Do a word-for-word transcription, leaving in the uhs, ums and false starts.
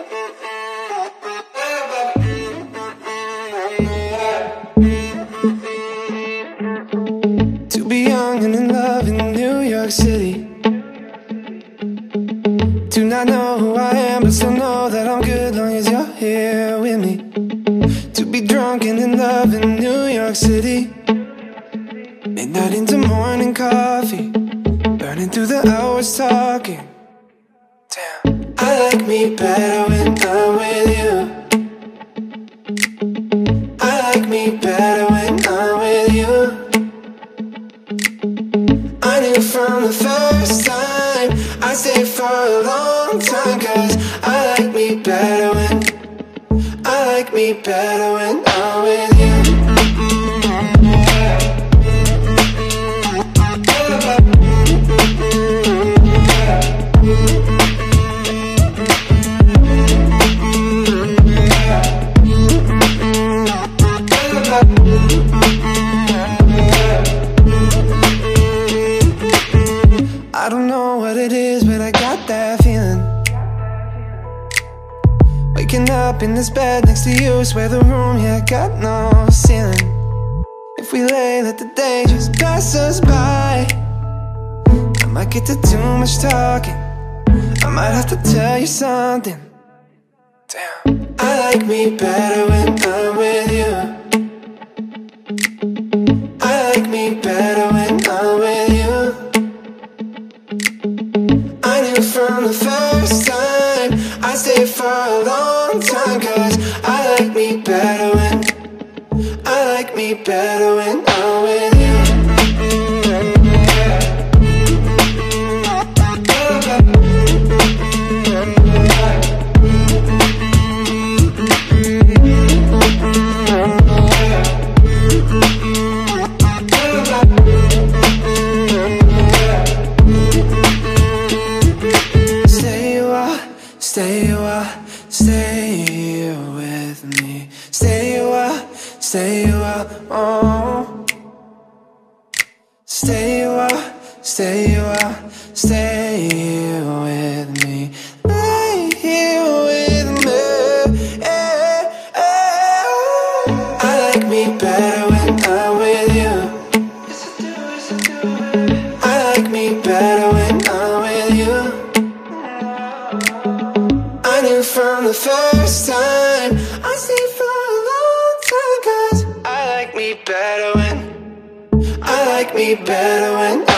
To be young and in love in New York City. Do not know who I am, but still know that I'm good long as you're here with me. To be drunk and in love in New York City. Midnight into morning coffee, burning through the hours talking. Damn, I like me better when I'm with you. I like me better when I'm with you. I knew from the first time I'd stay for a long time, cause I like me better when I like me better when I'm with you. I don't know what it is, but I got that feeling. Waking up in this bed next to you, swear the room, yeah, got no ceiling. If we lay, let the day just pass us by. I might get to too much talking, I might have to tell you something. Damn, I like me better when I'm with you. I like me better when I'm with you. I knew from the first time I'd stay for a long time, cause I like me better when I like me better when I'm with you. Stay a while, stay with me. Stay a while, stay a while, oh. Stay a while, stay a while, stay with me. Lay here with me, eh, eh. I like me better when I'm with you. Yes I do, yes I do. I like me better when I'm with you. I knew from the first time I'd stay for a long time, cause I like me better when I like me better when